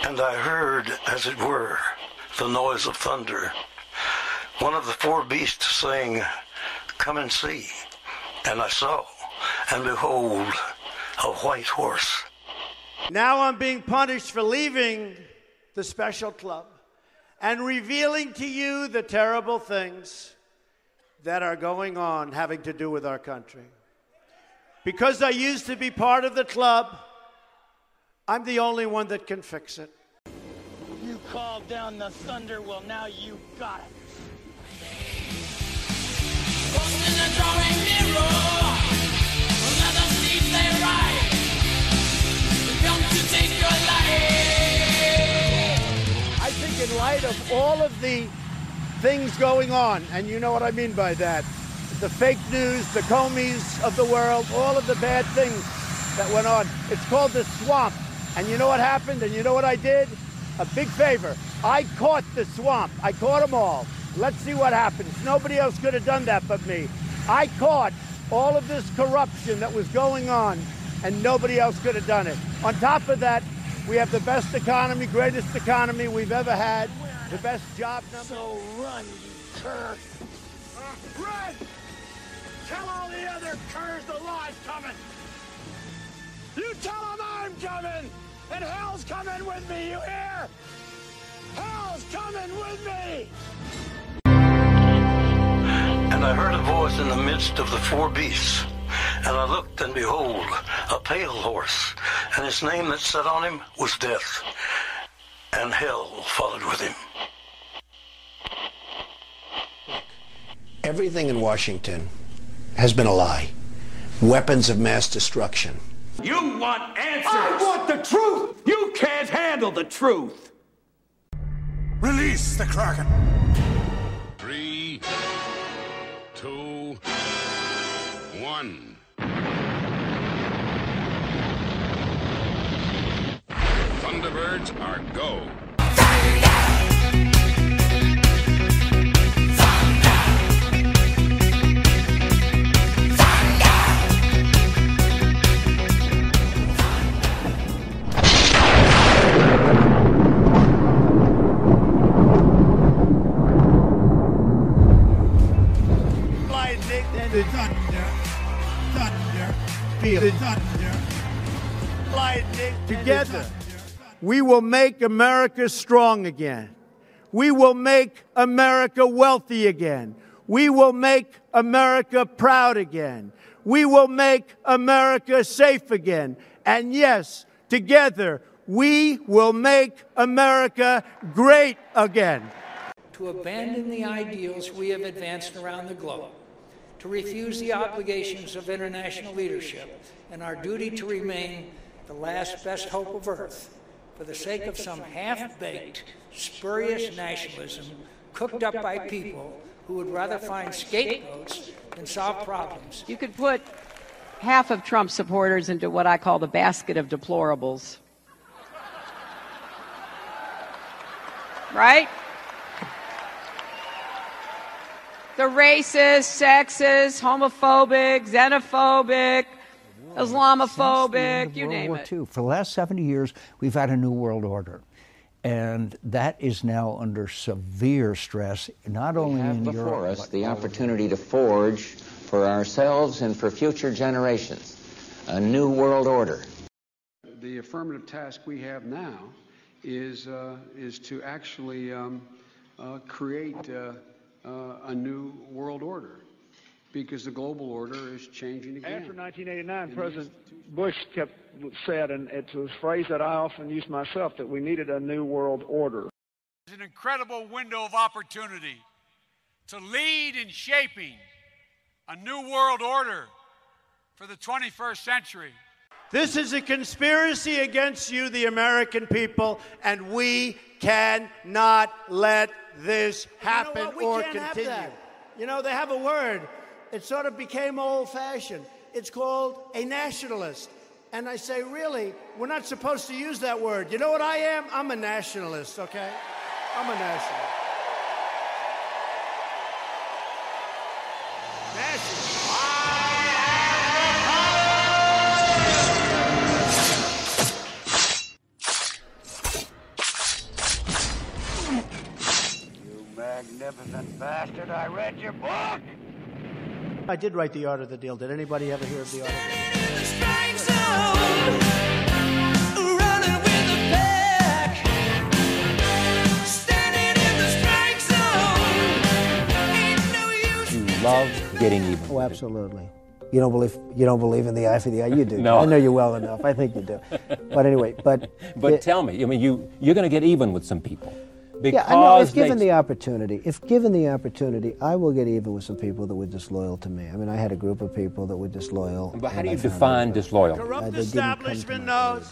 And I heard, as it were, the noise of thunder. One of the four beasts saying, "Come and see." And I saw, and behold, a white horse. Now I'm being punished for leaving the special club and revealing to you the terrible things that are going on having to do with our country. Because I used to be part of the club, I'm the only one that can fix it. You called down the thunder, well now you got it. Lost in a drawing mirror, another seat they ride. They come to take your life. I think in light of all of the things going on, and you know what I mean by that, the fake news, the Comeys of the world, all of the bad things that went on, it's called the swamp. And you know what happened? And you know what I did? A big favor. I caught the swamp. I caught them all. Let's see what happens. Nobody else could have done that but me. I caught all of this corruption that was going on, and nobody else could have done it. On top of that, we have the best economy, greatest economy we've ever had, the best job number. So run, you cur. Run! Tell all the other curs the law's coming. You tell them I'm coming, and hell's coming with me, you hear? Hell's coming with me! And I heard a voice in the midst of the four beasts. And I looked, and behold, a pale horse. And his name that sat on him was Death. And hell followed with him. Everything in Washington has been a lie. Weapons of mass destruction. You want answers! I want the truth! You can't handle the truth! Release the Kraken! 3, 2, 1. Thunderbirds are go. Together, we will make America strong again. We will make America wealthy again. We will make America proud again. We will make America safe again. And yes, together, we will make America great again. To abandon the ideals we have advanced around the globe, to refuse the obligations of international leadership and our duty to remain the last best hope of Earth for the sake of some half-baked, spurious nationalism cooked up by people who would rather find scapegoats than solve problems. You could put half of Trump supporters into what I call the basket of deplorables. Right? The racist, sexist, homophobic, xenophobic, Islamophobic, you name it. For the last 70 years, we've had a new world order. And that is now under severe stress, not only in Europe. We have before us the opportunity to forge for ourselves and for future generations a new world order. The affirmative task we have now is to actually create a new world order, because the global order is changing again. After 1989, President Bush said, and it's a phrase that I often use myself, that we needed a new world order. It's an incredible window of opportunity to lead in shaping a new world order for the 21st century. This is a conspiracy against you, the American people, and we cannot let this happen or continue. You know, they have a word. It sort of became old-fashioned. It's called a nationalist. And I say, really, we're not supposed to use that word. You know what I am? I'm a nationalist, okay? I'm a nationalist. magnificent bastard, I read your book! I did write The Art of the Deal. Did anybody ever hear of The Art of the Deal? You love getting even. Oh, absolutely. You don't believe in the eye for the eye. You do. No. I know you well enough. I think you do. But anyway, but tell me. I mean, you're going to get even with some people. Yeah, I know. If given the opportunity, I will get even with some people that were disloyal to me. I mean, I had a group of people that were disloyal. But how do you define disloyal? Corrupt establishment knows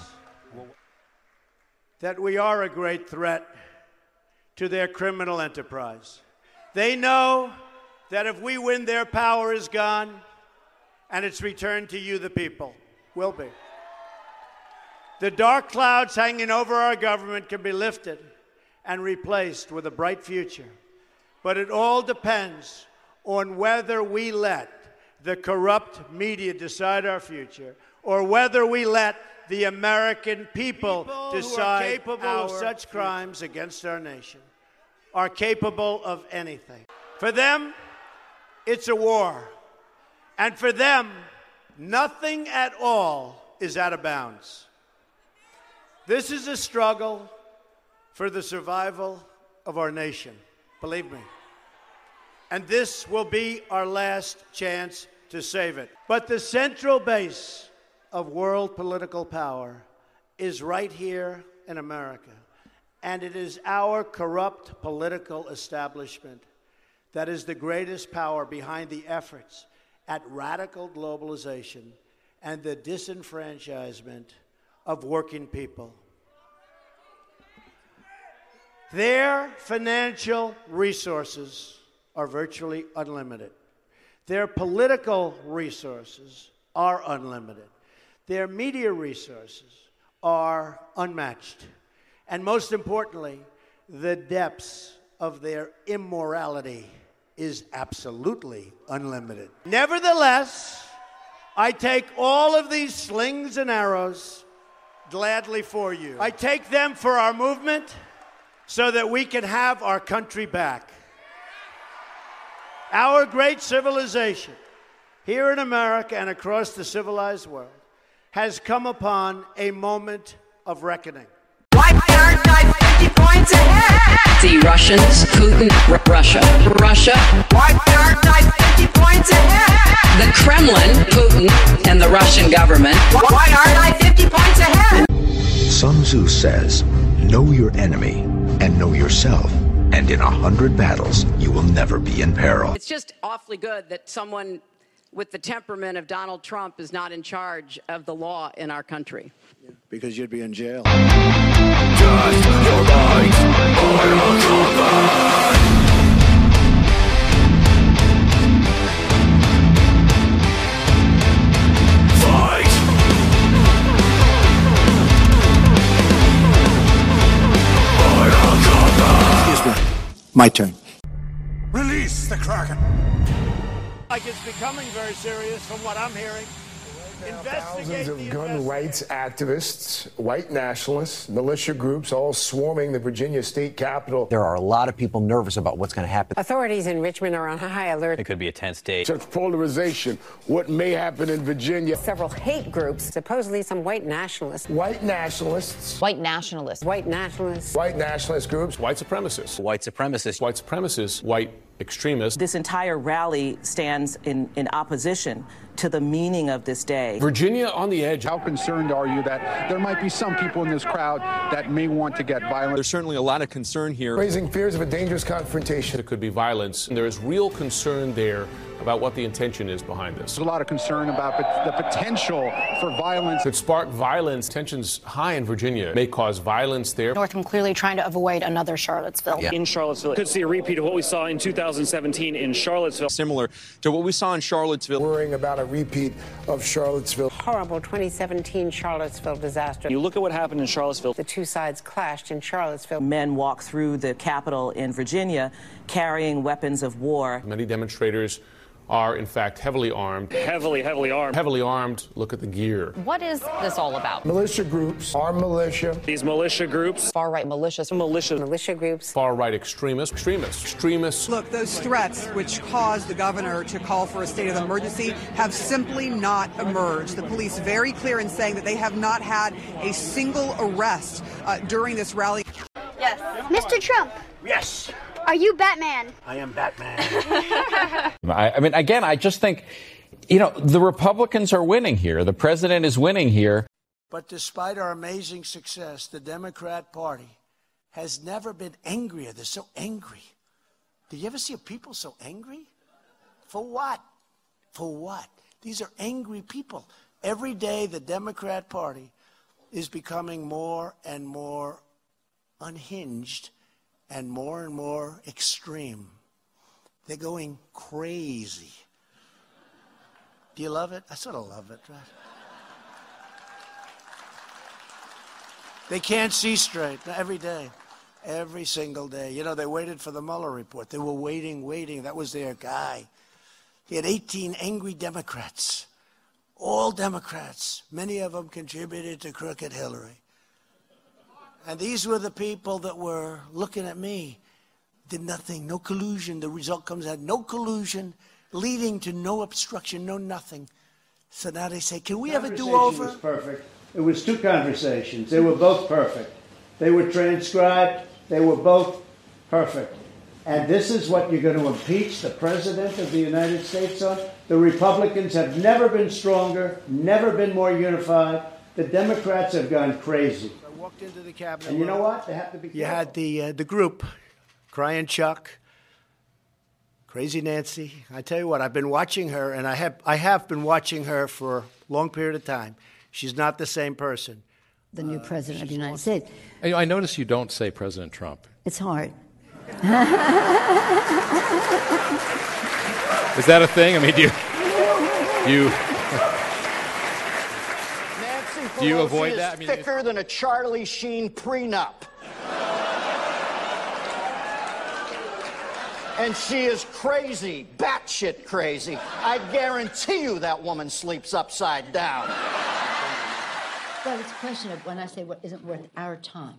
that we are a great threat to their criminal enterprise. They know that if we win, their power is gone, and it's returned to you, the people. Will be. The dark clouds hanging over our government can be lifted and replaced with a bright future. But it all depends on whether we let the corrupt media decide our future, or whether we let the American people decide how such crimes against our nation are capable of anything. For them, it's a war. And for them, nothing at all is out of bounds. This is a struggle for the survival of our nation, believe me. And this will be our last chance to save it. But the central base of world political power is right here in America. And it is our corrupt political establishment that is the greatest power behind the efforts at radical globalization and the disenfranchisement of working people. Their financial resources are virtually unlimited. Their political resources are unlimited. Their media resources are unmatched. And most importantly, the depths of their immorality is absolutely unlimited. Nevertheless, I take all of these slings and arrows gladly for you. I take them for our movement so that we can have our country back. Our great civilization here in America and across the civilized world has come upon a moment of reckoning. Why aren't I 50 points ahead? The Russians, Putin, Russia. Why aren't I 50 points ahead? The Kremlin, Putin, and the Russian government. Why aren't I 50 points ahead? Sun Tzu says, know your enemy and know yourself. And in 100 battles, you will never be in peril. It's just awfully good that someone with the temperament of Donald Trump is not in charge of the law in our country. Because you'd be in jail. Just your right, Fight! Excuse me. My turn. Release the Kraken. Like it's becoming very serious from what I'm hearing. Thousands of gun rights activists, white nationalists, militia groups all swarming the Virginia state capitol. There are a lot of people nervous about what's going to happen. Authorities in Richmond are on high alert. It could be a tense day. Such polarization. What may happen in Virginia? Several hate groups, supposedly some white nationalists. White nationalists. White nationalists. White nationalists. White nationalist groups. White supremacists. White supremacists. White supremacists. White extremists. This entire rally stands in opposition to the meaning of this day. Virginia on the edge. How concerned are you that there might be some people in this crowd that may want to get violent? There's certainly a lot of concern here. Raising fears of a dangerous confrontation. It could be violence. And there is real concern there about what the intention is behind this. There's a lot of concern about the potential for violence. Could spark violence. Tensions high in Virginia may cause violence there. Northam clearly trying to avoid another Charlottesville. Yeah. In Charlottesville. Could see a repeat of what we saw in 2017 in Charlottesville. Similar to what we saw in Charlottesville. Worrying about a repeat of Charlottesville. Horrible 2017 Charlottesville disaster. You look at what happened in Charlottesville. The two sides clashed in Charlottesville. Men walk through the Capitol in Virginia carrying weapons of war. Many demonstrators are, in fact, heavily armed. Heavily armed. Heavily armed. Look at the gear. What is this all about? Militia groups, armed militia. These militia groups. Far-right militias. Militia groups. Far-right extremists. Look, those threats which caused the governor to call for a state of emergency have simply not emerged. The police very clear in saying that they have not had a single arrest during this rally. Yes. Mr. Trump. Yes. Are you Batman? I am Batman. I mean, again, I just think, the Republicans are winning here. The president is winning here. But despite our amazing success, the Democrat Party has never been angrier. They're so angry. Did you ever see people so angry? For what? For what? These are angry people. Every day, the Democrat Party is becoming more and more unhinged and more extreme. They're going crazy. Do you love it? I sort of love it, right? They can't see straight every day, every single day. They waited for the Mueller report. They were waiting. That was their guy. He had 18 angry Democrats, all Democrats. Many of them contributed to crooked Hillary. And these were the people that were looking at me, did nothing, no collusion. The result comes out, no collusion, leading to no obstruction, no nothing. So now they say, can we have a do-over? It was perfect. It was 2 conversations. They were both perfect. They were transcribed. They were both perfect. And this is what you're going to impeach the President of the United States on? The Republicans have never been stronger, never been more unified. The Democrats have gone crazy. Walked into the cabinet. And you know what? They have to be careful. You had the group, Crying Chuck, Crazy Nancy. I tell you what, I've been watching her, and I have been watching her for a long period of time. She's not the same person. The new president of the United States. I notice you don't say President Trump. It's hard. Is that a thing? I mean, do you avoid that? Thicker than a Charlie Sheen prenup. And she is crazy, batshit crazy. I guarantee you that woman sleeps upside down. Well, it's a question of when I say what isn't worth our time.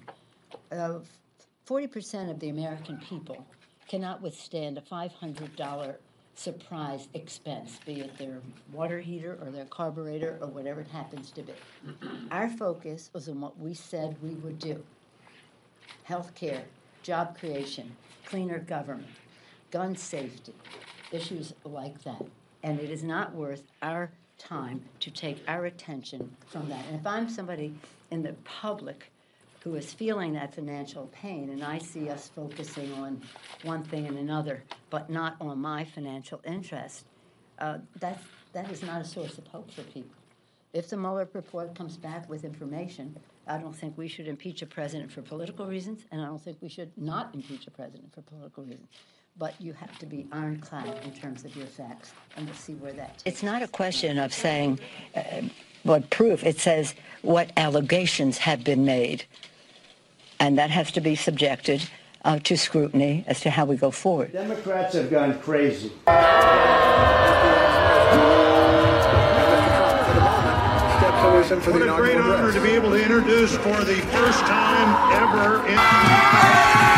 40% of the American people cannot withstand a $500 surprise expense, be it their water heater or their carburetor or whatever it happens to be. Our focus was on what we said we would do. Health care, job creation, cleaner government, gun safety, issues like that. And it is not worth our time to take our attention from that. And if I'm somebody in the public who is feeling that financial pain, and I see us focusing on one thing and another, but not on my financial interest, that is not a source of hope for people. If the Mueller report comes back with information, I don't think we should impeach a president for political reasons, and I don't think we should not impeach a president for political reasons. But you have to be ironclad in terms of your facts, and we'll see where that takes. It's not a question of saying what proof. It says what allegations have been made. And that has to be subjected to scrutiny as to how we go forward. Democrats have gone crazy. What a great honor to be able to introduce for the first time ever in...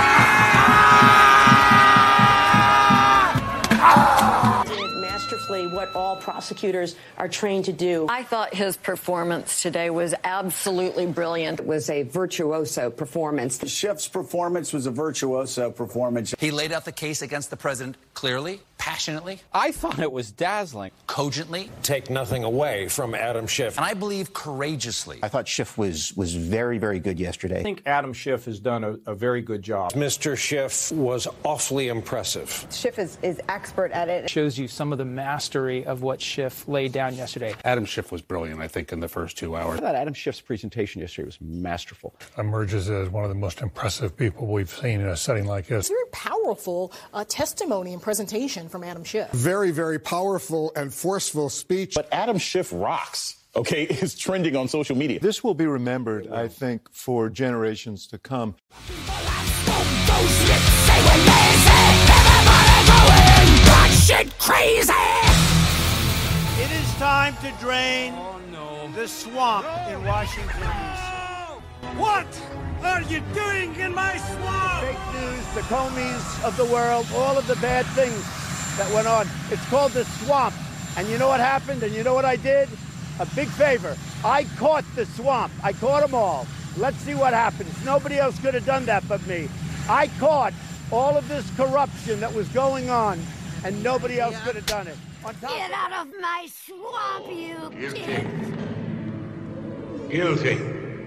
What all prosecutors are trained to do. I thought his performance today was absolutely brilliant. It was a virtuoso performance. Schiff's performance was a virtuoso performance. He laid out the case against the president clearly, passionately. I thought it was dazzling. Cogently. Take nothing away from Adam Schiff. And I believe courageously. I thought Schiff was very, very good yesterday. I think Adam Schiff has done a very good job. Mr. Schiff was awfully impressive. Schiff is expert at it. Shows you some of the mastery of what Schiff laid down yesterday. Adam Schiff was brilliant, I think, in the first 2 hours. I thought Adam Schiff's presentation yesterday was masterful. Emerges as one of the most impressive people we've seen in a setting like this. Very powerful testimony and presentation from Adam Schiff. Very, very powerful and forceful speech. But Adam Schiff rocks, okay? It's trending on social media. This will be remembered, I think, for generations to come. Those lips say we're lazy, everybody going. batshit crazy! It is time to drain the swamp in Washington, D.C. What are you doing in my swamp? Fake news, the Comeys of the world, all of the bad things that went on. It's called the swamp. And you know what happened? And you know what I did? A big favor. I caught the swamp. I caught them all. Let's see what happens. Nobody else could have done that but me. I caught all of this corruption that was going on, and nobody else could have done it. Get out of my swamp, you kids! Guilty.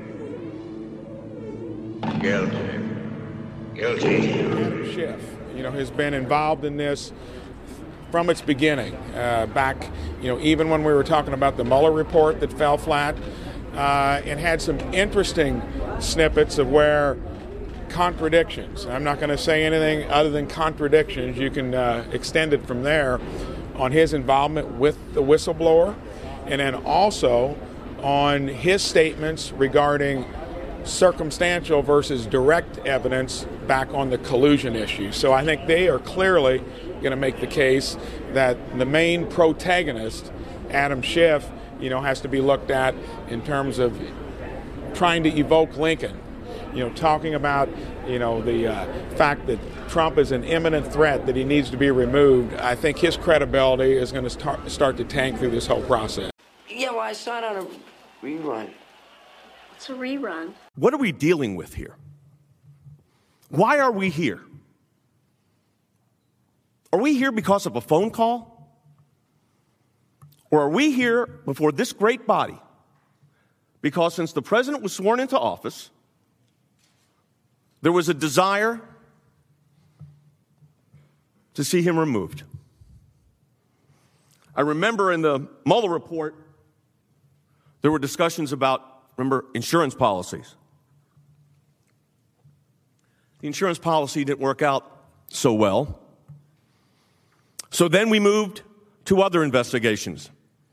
Adam Schiff, has been involved in this from its beginning. Back, even when we were talking about the Mueller report that fell flat, and had some interesting snippets of where contradictions. I'm not going to say anything other than contradictions. You can extend it from there on his involvement with the whistleblower, and then also on his statements regarding circumstantial versus direct evidence back on the collusion issue. So I think they are clearly going to make the case that the main protagonist, Adam Schiff, has to be looked at in terms of trying to evoke Lincoln. Talking about, the fact that Trump is an imminent threat, that he needs to be removed. I think his credibility is going to start to tank through this whole process. Yeah, well, I saw it on a rerun. What's a rerun? What are we dealing with here? Why are we here? Are we here because of a phone call? Or are we here before this great body because since the president was sworn into office, there was a desire to see him removed? I remember in the Mueller report, there were discussions about, insurance policies. The insurance policy didn't work out so well. So then we moved to other investigations.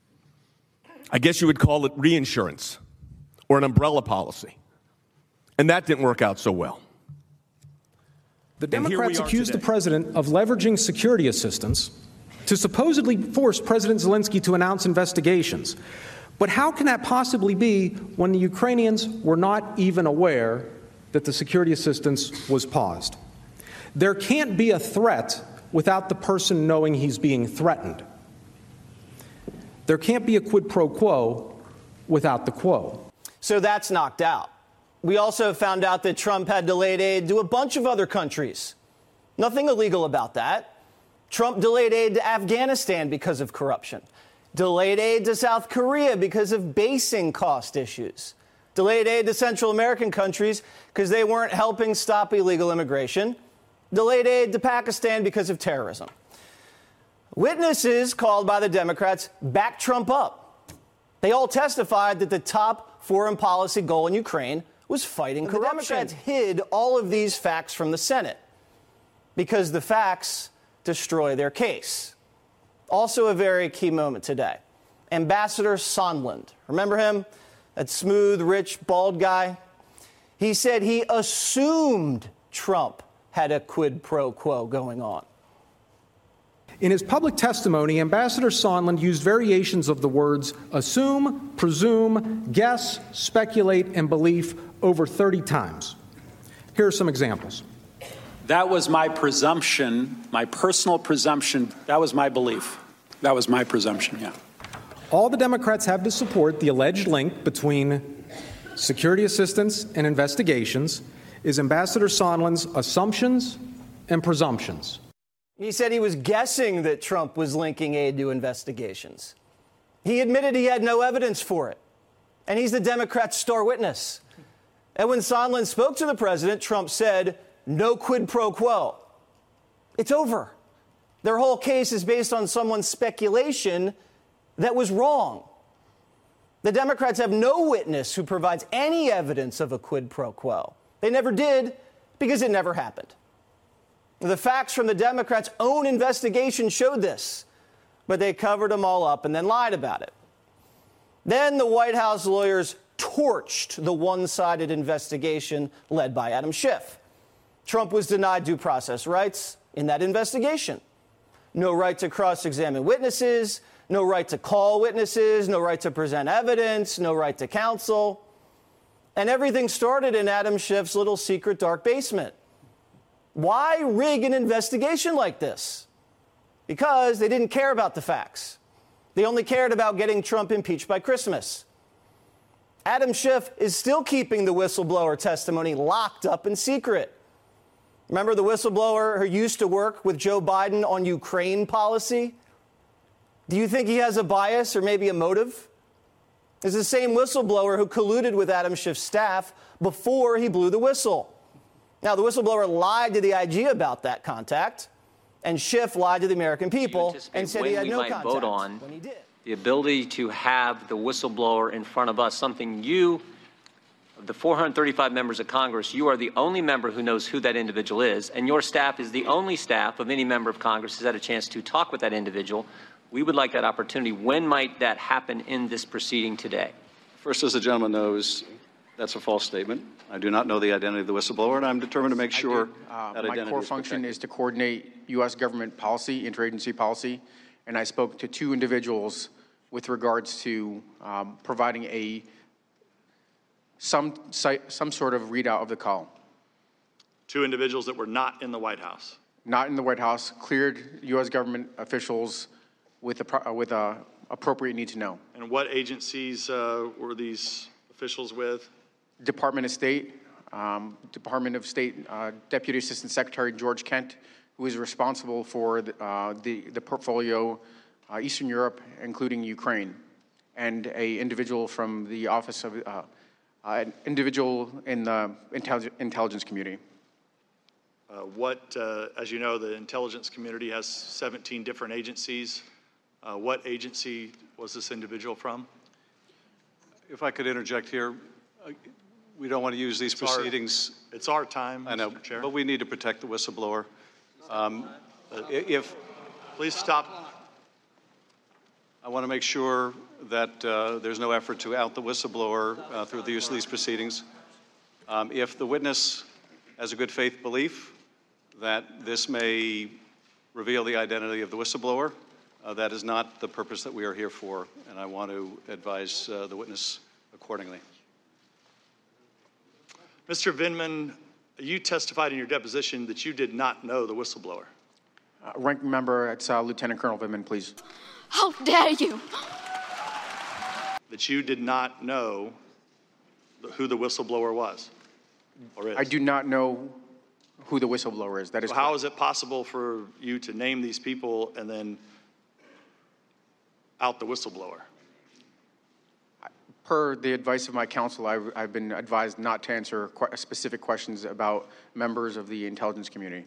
I guess you would call it reinsurance or an umbrella policy. And that didn't work out so well. The Democrats accused the president of leveraging security assistance to supposedly force President Zelensky to announce investigations. But how can that possibly be when the Ukrainians were not even aware that the security assistance was paused? There can't be a threat without the person knowing he's being threatened. There can't be a quid pro quo without the quo. So that's knocked out. We also found out that Trump had delayed aid to a bunch of other countries. Nothing illegal about that. Trump delayed aid to Afghanistan because of corruption. Delayed aid to South Korea because of basing cost issues. Delayed aid to Central American countries because they weren't helping stop illegal immigration. Delayed aid to Pakistan because of terrorism. Witnesses called by the Democrats backed Trump up. They all testified that the top foreign policy goal in Ukraine was fighting corruption. The Democrats hid all of these facts from the Senate because the facts destroy their case. Also a very key moment today. Ambassador Sondland, remember him? That smooth, rich, bald guy? He said he assumed Trump had a quid pro quo going on. In his public testimony, Ambassador Sondland used variations of the words assume, presume, guess, speculate, and belief over 30 times. Here are some examples. That was my presumption, my personal presumption. That was my belief. That was my presumption, yeah. All the Democrats have to support the alleged link between security assistance and investigations is Ambassador Sondland's assumptions and presumptions. He said he was guessing that Trump was linking aid to investigations. He admitted he had no evidence for it. And he's the Democrats' star witness. And when Sondland spoke to the president, Trump said, no quid pro quo. It's over. Their whole case is based on someone's speculation that was wrong. The Democrats have no witness who provides any evidence of a quid pro quo. They never did because it never happened. The facts from the Democrats' own investigation showed this, but they covered them all up and then lied about it. Then the White House lawyers torched the one-sided investigation led by Adam Schiff. Trump was denied due process rights in that investigation. no right to cross-examine witnesses, no right to call witnesses, no right to present evidence, no right to counsel. And everything started in Adam Schiff's little secret dark basement. Why rig an investigation like this? Because they didn't care about the facts. They only cared about getting Trump impeached by Christmas. Adam Schiff is still keeping the whistleblower testimony locked up in secret. Remember the whistleblower who used to work with Joe Biden on Ukraine policy? Do you think he has a bias or maybe a motive? It's the same whistleblower who colluded with Adam Schiff's staff before he blew the whistle. Now, the whistleblower lied to the IG about that contact, and Schiff lied to the American people and said he had no contact vote on when he did. The ability to have the whistleblower in front of us, something you, of the 435 members of Congress, you are the only member who knows who that individual is, and your staff is the only staff of any member of Congress who's had a chance to talk with that individual. We would like that opportunity. When might that happen in this proceeding today? First, as the gentleman knows, that's a false statement. I do not know the identity of the whistleblower, and I'm determined to make sure that identity my core function is to coordinate U.S. government policy, interagency policy, and I spoke to two individuals with regards to providing some sort of readout of the call. Two individuals that were not in the White House. Not in the White House, cleared U.S. government officials with appropriate need to know. And what agencies were these officials with? Department of State, Deputy Assistant Secretary George Kent, who is responsible for the portfolio Eastern Europe, including Ukraine, and an individual from the office of an individual in the intelligence community. As you know, the intelligence community has 17 different agencies. What agency was this individual from? If I could interject here, we don't want to use these proceedings. It's our time, I know, Mr. Chair. But we need to protect the whistleblower. Please stop. I want to make sure that there's no effort to out the whistleblower through the use of these proceedings. If the witness has a good faith belief that this may reveal the identity of the whistleblower, that is not the purpose that we are here for, and I want to advise the witness accordingly. Mr. Vindman, you testified in your deposition that you did not know the whistleblower. Ranking member, it's Lieutenant Colonel Vindman, please. How dare you? That you did not know who the whistleblower was or is. I do not know who the whistleblower is. That is. So how is it possible for you to name these people and then out the whistleblower? Per the advice of my counsel, I've been advised not to answer specific questions about members of the intelligence community.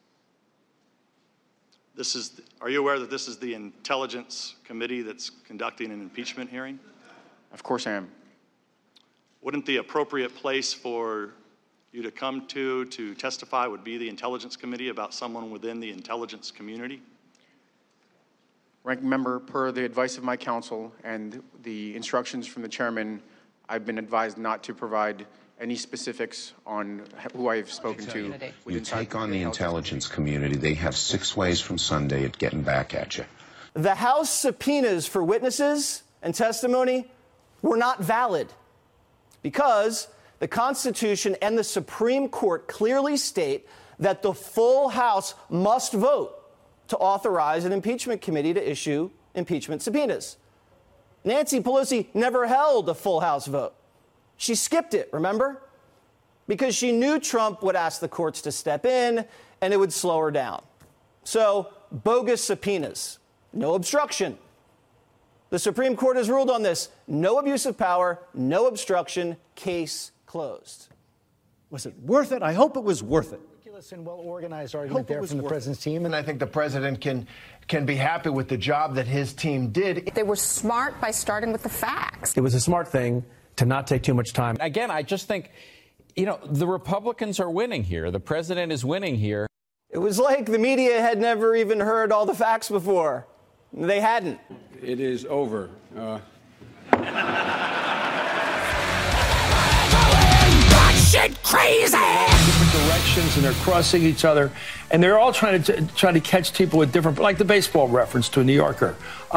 Are you aware that this is the Intelligence Committee that's conducting an impeachment hearing? Of course I am. Wouldn't the appropriate place for you to come to testify would be the Intelligence Committee about someone within the intelligence community? Ranking member, per the advice of my counsel and the instructions from the chairman, I've been advised not to provide any specifics on who I've spoken to. You take on the intelligence community. They have 6 ways from Sunday at getting back at you. The House subpoenas for witnesses and testimony were not valid because the Constitution and the Supreme Court clearly state that the full House must vote to authorize an impeachment committee to issue impeachment subpoenas. Nancy Pelosi never held a full House vote. She skipped it, remember? Because she knew Trump would ask the courts to step in and it would slow her down. So, bogus subpoenas, no obstruction. The Supreme Court has ruled on this. No abuse of power, no obstruction, case closed. Was it worth it? I hope it was worth it. And well-organized argument there from the president's team, and I think the president can be happy with the job that his team did. They were smart by starting with the facts. It was a smart thing to not take too much time. Again, I just think, the Republicans are winning here. The president is winning here. It was like the media had never even heard all the facts before. They hadn't. It is over. She batshit crazy. Different directions, and they're crossing each other, and they're all trying to catch people with different, like the baseball reference to a New Yorker.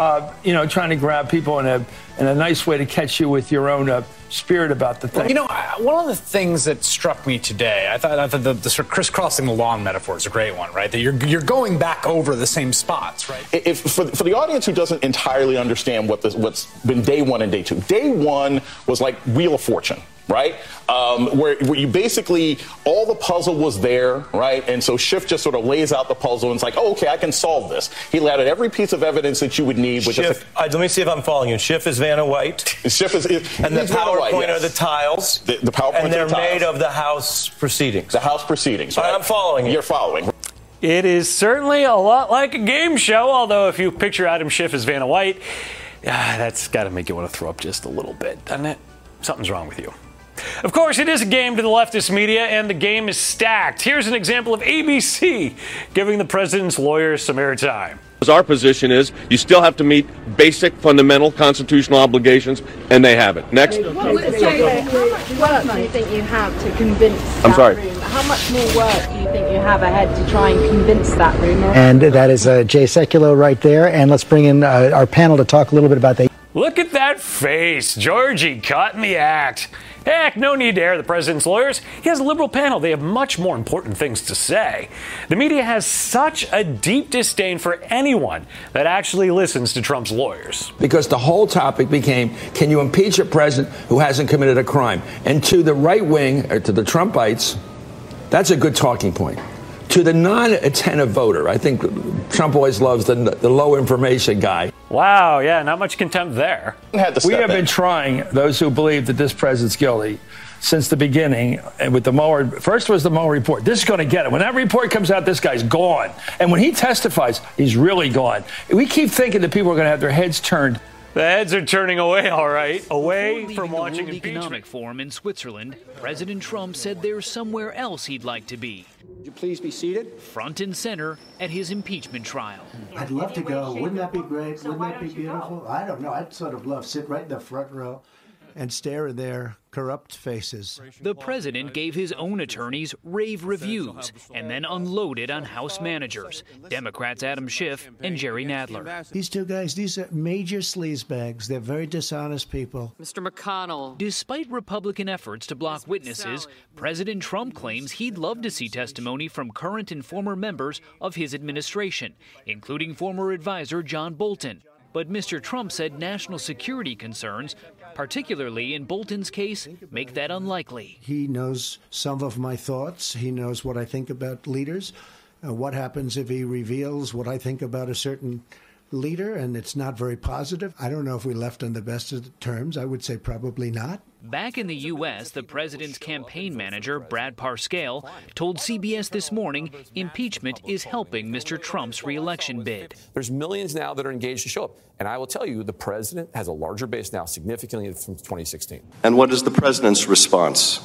Trying to grab people in a nice way to catch you with your own spirit about the thing. You know, one of the things that struck me today, I thought the sort of crisscrossing the lawn metaphor is a great one, right? That you're going back over the same spots, right? For the audience who doesn't entirely understand what's been day one and day two, day one was like Wheel of Fortune, right? Where you basically, all the puzzle was there, right? And so Schiff just sort of lays out the puzzle and it's like, oh, okay, I can solve this. He laid out every piece of evidence that you would need. Schiff, let me see if I'm following you. Schiff is Vanna White. Schiff is and the PowerPoint are the tiles. The PowerPoint and they're are the tiles. made of the House proceedings. The House proceedings, right? I'm following you. You're following. It is certainly a lot like a game show, although if you picture Adam Schiff as Vanna White, that's got to make you want to throw up just a little bit, doesn't it? Something's wrong with you. Of course, it is a game to the leftist media, and the game is stacked. Here's an example of ABC giving the president's lawyers some airtime. Our position is you still have to meet basic fundamental constitutional obligations, and they have it. Next. How much work do you think you have to convince room? How much more work do you think you have ahead to try and convince that room? And that is Jay Sekulow right there. And let's bring in our panel to talk a little bit about that. Look at that face. Georgie caught in the act. Heck, no need to air the president's lawyers. He has a liberal panel. They have much more important things to say. The media has such a deep disdain for anyone that actually listens to Trump's lawyers. Because the whole topic became, can you impeach a president who hasn't committed a crime? And to the right wing, or to the Trumpites, that's a good talking point. To the non-attentive voter, I think Trump always loves the low information guy. Wow, yeah, not much contempt there. We have been trying, those who believe that this president's guilty, since the beginning, and with the Mueller, first was the Mueller report. This is going to get it. When that report comes out, this guy's gone. And when he testifies, he's really gone. We keep thinking that people are going to have their heads turned. The heads are turning away, all right, away from watching the World Economic Forum in Switzerland. President Trump said there's somewhere else he'd like to be. Would you please be seated? Front and center at his impeachment trial. I'd love to go. Wouldn't that be great? Wouldn't that be beautiful? I don't know. I'd sort of love to sit right in the front row and stare at their corrupt faces. The president gave his own attorneys rave reviews and then unloaded on House managers, Democrats Adam Schiff and Jerry Nadler. These two guys, these are major sleazebags. They're very dishonest people. Mr. McConnell. Despite Republican efforts to block witnesses, President Trump claims he'd love to see testimony from current and former members of his administration, including former advisor John Bolton. But Mr. Trump said national security concerns, particularly in Bolton's case, make that unlikely. He knows some of my thoughts. He knows what I think about leaders. What happens if he reveals what I think about a certain leader, and it's not very positive? I don't know if we left on the best of terms. I would say probably not. Back in the U.S., the president's campaign manager, Brad Parscale, told CBS this morning impeachment is helping Mr. Trump's reelection bid. There's millions now that are engaged to show up. And I will tell you, the president has a larger base now, significantly from 2016. And what is the president's response?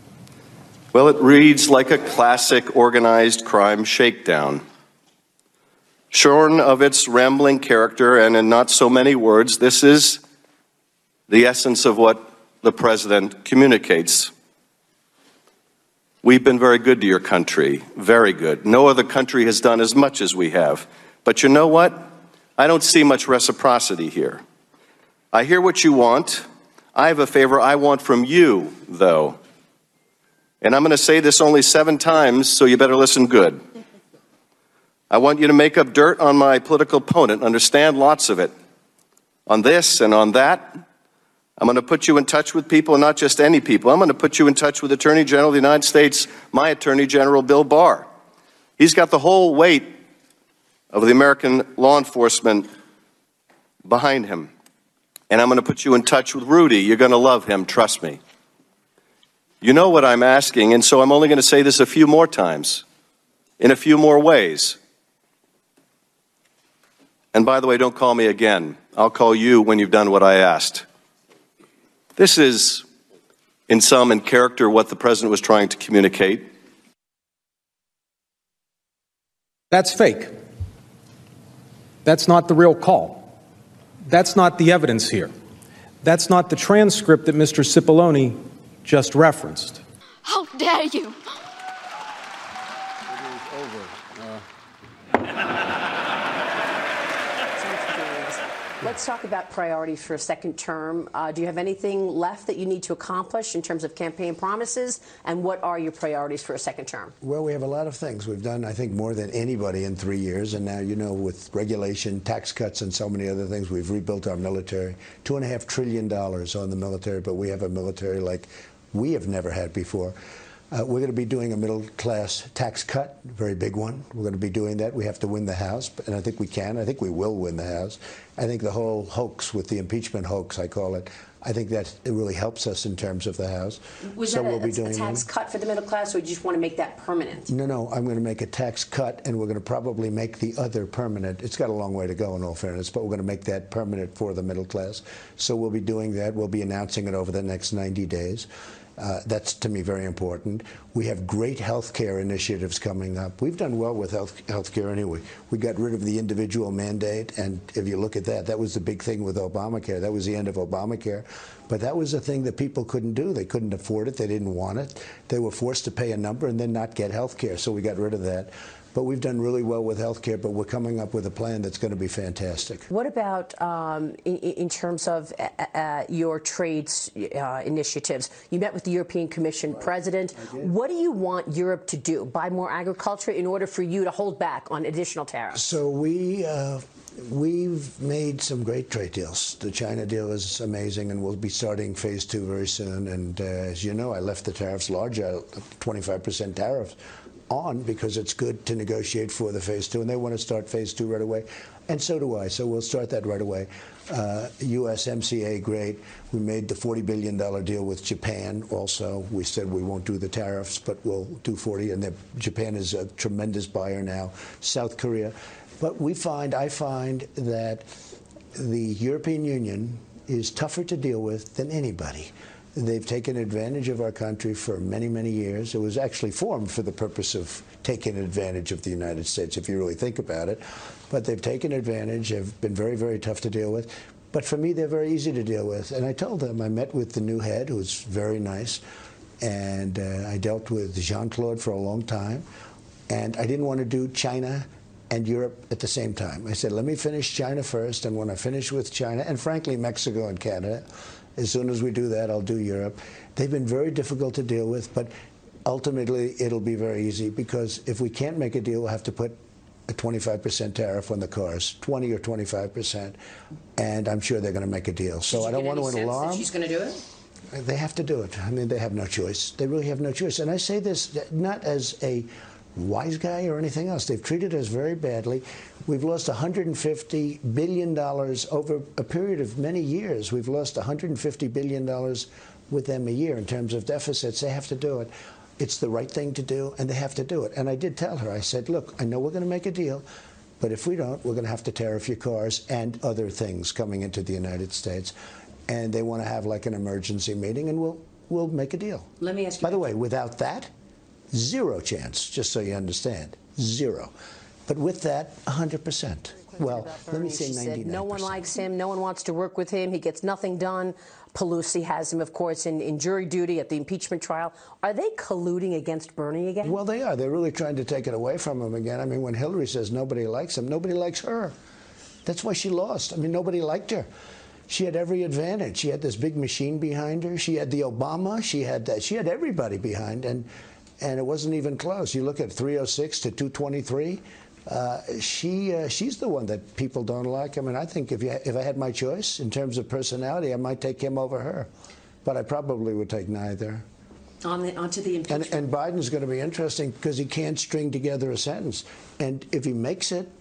Well, it reads like a classic organized crime shakedown. Shorn of its rambling character and in not so many words, this is the essence of what the president communicates. We've been very good to your country, very good. No other country has done as much as we have. But you know what? I don't see much reciprocity here. I hear what you want. I have a favor I want from you, though. And I'm going to say this only 7 times, so you better listen good. I want you to make up dirt on my political opponent, understand lots of it. On this and on that, I'm going to put you in touch with people, not just any people. I'm going to put you in touch with Attorney General of the United States, my Attorney General, Bill Barr. He's got the whole weight of the American law enforcement behind him. And I'm going to put you in touch with Rudy. You're going to love him, trust me. You know what I'm asking, and so I'm only going to say this a few more times, in a few more ways. And by the way, don't call me again. I'll call you when you've done what I asked. This is, in sum and character, what the president was trying to communicate. That's fake. That's not the real call. That's not the evidence here. That's not the transcript that Mr. Cipollone just referenced. How dare you? It is over. Let's talk about priorities for a second term. Do you have anything left that you need to accomplish in terms of campaign promises? And what are your priorities for a second term? Well, we have a lot of things. We've done, I think, more than anybody in 3 years. And now, you know, with regulation, tax cuts, and so many other things, we've rebuilt our military. $2.5 trillion on the military, but we have a military like we have never had before. We're going to be doing a middle-class tax cut, a very big one. We're going to be doing that. We have to win the House, and I think we can. I think we will win the House. I think the whole hoax with the impeachment hoax, I call it, I think that it really helps us in terms of the House. Was so that we'll be doing a tax cut for the middle class, or do you just want to make that permanent? No, I'm going to make a tax cut, and we're going to probably make the other permanent. It's got a long way to go, in all fairness, but we're going to make that permanent for the middle class. So we'll be doing that. We'll be announcing it over the next 90 days. That's, to me, very important. We have great health care initiatives coming up. We've done well with health care anyway. We got rid of the individual mandate, and if you look at that, that was the big thing with Obamacare. That was the end of Obamacare. But that was a thing that people couldn't do. They couldn't afford it. They didn't want it. They were forced to pay a number and then not get health care, so we got rid of that. But we've done really well with health care, but we're coming up with a plan that's going to be fantastic. What about in terms of your trade initiatives? You met with the European Commission president. What do you want Europe to do? Buy more agriculture in order for you to hold back on additional tariffs? So we've made some great trade deals. The China deal is amazing, and we'll be starting phase 2 very soon. And as you know, I left the tariffs larger, 25% tariffs on, because it's good to negotiate for the phase 2, and they want to start phase 2 right away, and so do I. So we'll start that right away. USMCA, great. We made the $40 billion deal with Japan. Also, we said we won't do the tariffs, but we'll do 40, and Japan is a tremendous buyer now. South Korea, but I find that the European Union is tougher to deal with than anybody. They've taken advantage of our country for many, many years. It was actually formed for the purpose of taking advantage of the United States, if you really think about it. But they've taken advantage, have been very, very tough to deal with. But for me, they're very easy to deal with. And I told them, I met with the new head, who's very nice, and I dealt with Jean-Claude for a long time. And I didn't want to do China and Europe at the same time. I said, let me finish China first, and when I finish with China, and frankly, Mexico and Canada, as soon as we do that, I'll do Europe. They've been very difficult to deal with, but ultimately it'll be very easy, because if we can't make a deal, we'll have to put a 25% tariff on the cars, 20 or 25%, and I'm sure they're going to make a deal. So I don't want to alarm. She's going to do it? They have to do it. I mean, they have no choice. They really have no choice. And I say this not as a wise guy or anything else. They've treated us very badly. We've lost $150 billion over a period of many years. We've lost $150 billion with them a year in terms of deficits. They have to do it. It's the right thing to do, and they have to do it. And I did tell her, I said, look, I know we're going to make a deal, but if we don't, we're going to have to tariff your cars and other things coming into the United States. And they want to have like an emergency meeting, and we'll make a deal. Let me ask you. By the way, without that, zero chance, just so you understand. Zero. But with that, 100%. Well, let me say 99%. No one likes him. No one wants to work with him. He gets nothing done. Pelosi has him, of course, in jury duty at the impeachment trial. Are they colluding against Bernie again? Well, they are. They're really trying to take it away from him again. I mean, when Hillary says nobody likes him, nobody likes her. That's why she lost. I mean, nobody liked her. She had every advantage. She had this big machine behind her. She had the Obama. She had everybody behind, and it wasn't even close. You look at 306 to 223. She's the one that people don't like. I mean, I think if I had my choice in terms of personality, I might take him over her, but I probably would take neither. Onto the impeachment. And Biden's going to be interesting because he can't string together a sentence. And if he makes it,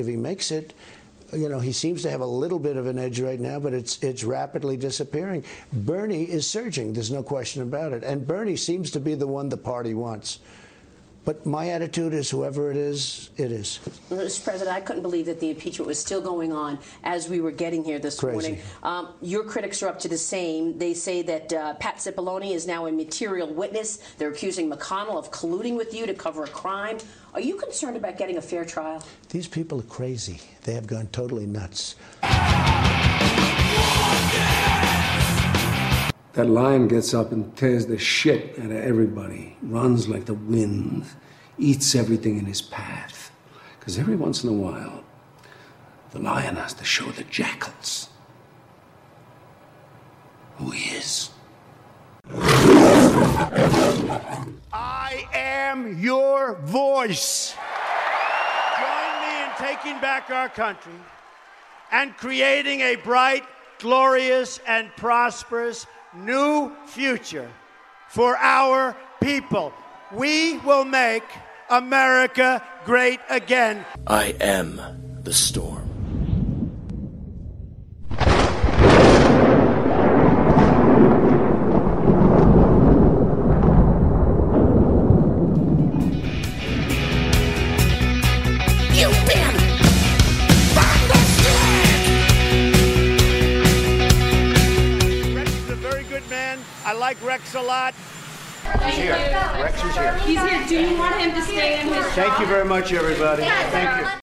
you know, he seems to have a little bit of an edge right now, but it's rapidly disappearing. Bernie is surging. There's no question about it. And Bernie seems to be the one the party wants. But my attitude is whoever it is, it is. Mr. President, I couldn't believe that the impeachment was still going on as we were getting here this morning. Your critics are up to the same. They say that Pat Cipollone is now a material witness. They're accusing McConnell of colluding with you to cover a crime. Are you concerned about getting a fair trial? These people are crazy. They have gone totally nuts. That lion gets up and tears the shit out of everybody, runs like the wind, eats everything in his path. Because every once in a while, the lion has to show the jackals who he is. I am your voice. Join me in taking back our country and creating a bright, glorious, and prosperous new future for our people. We will make America great again. I am the storm. You've been Rex is a very good man. I like Rex a lot. He's here. Rex is here. He's here. Do you want him to stay in his job? Thank you very much, everybody. Thank you.